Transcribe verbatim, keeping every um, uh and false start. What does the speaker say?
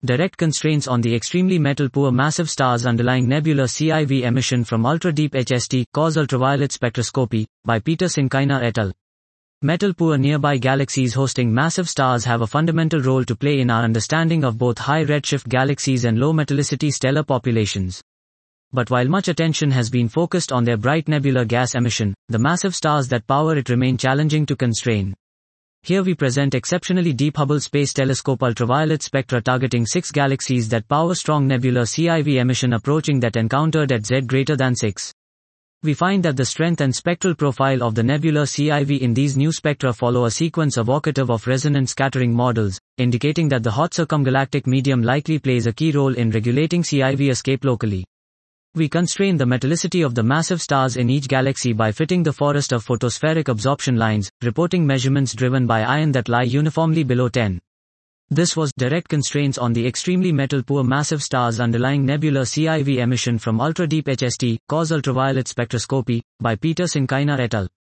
Direct constraints on the extremely metal-poor massive stars underlying nebular C I V emission from ultra-deep H S T, cause ultraviolet spectroscopy, by Peter Sinkaina et al. Metal-poor nearby galaxies hosting massive stars have a fundamental role to play in our understanding of both high redshift galaxies and low metallicity stellar populations. But while much attention has been focused on their bright nebular gas emission, the massive stars that power it remain challenging to constrain. Here we present exceptionally deep Hubble Space Telescope ultraviolet spectra targeting six galaxies that power strong nebular C I V emission approaching that encountered at Z greater than six. We find that the strength and spectral profile of the nebular C I V in these new spectra follow a sequence evocative of resonant scattering models, indicating that the hot circumgalactic medium likely plays a key role in regulating C I V escape locally. We constrain the metallicity of the massive stars in each galaxy by fitting the forest of photospheric absorption lines, reporting measurements driven by iron that lie uniformly below ten. This was direct constraints on the extremely metal-poor massive stars underlying nebular C I V emission from ultra-deep H S T, cause ultraviolet spectroscopy, by Peter Sinkaina et al.